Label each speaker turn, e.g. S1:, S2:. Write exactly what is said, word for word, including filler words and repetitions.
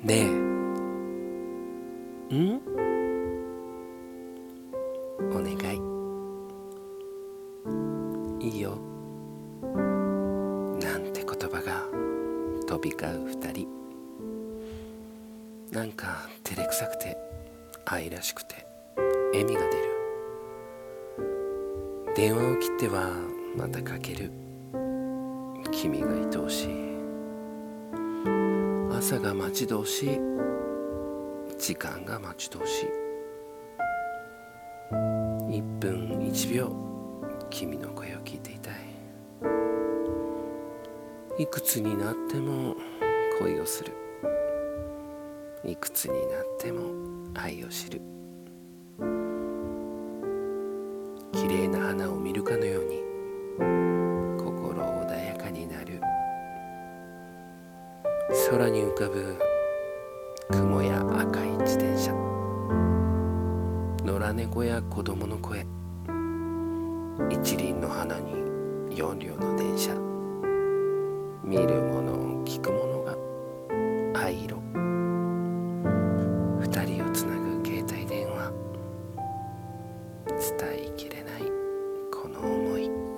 S1: ねえ、んお願い、いいよ、なんて言葉が飛び交う二人。なんか照れくさくて愛らしくて笑みが出る。電話を切ってはまたかける。君が愛おしい。朝が待ち遠しい。時間が待ち遠しい。一分一秒君の声を聞いていたい。いくつになっても恋をする。いくつになっても愛を知る。綺麗な花を見るかのように心穏やかになる。空に浮かぶ雲や赤い自転車、野良猫や子供の声、一輪の花に四両の電車、見るもの聞くものが藍色。二人をつなぐ携帯電話、伝えきれないこの想い。